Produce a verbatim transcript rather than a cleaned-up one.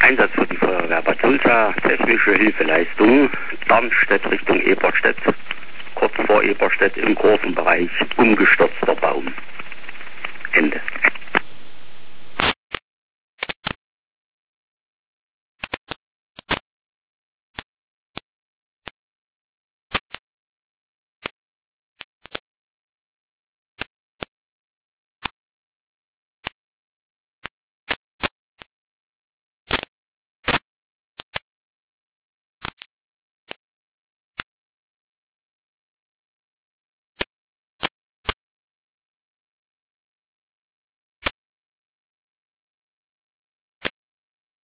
Einsatz für die Feuerwehr Bad Sulza, technische Hilfeleistung, Darmstädt Richtung Eberstedt, kurz vor Eberstedt im Kurvenbereich, umgestürzter Baum. Ende.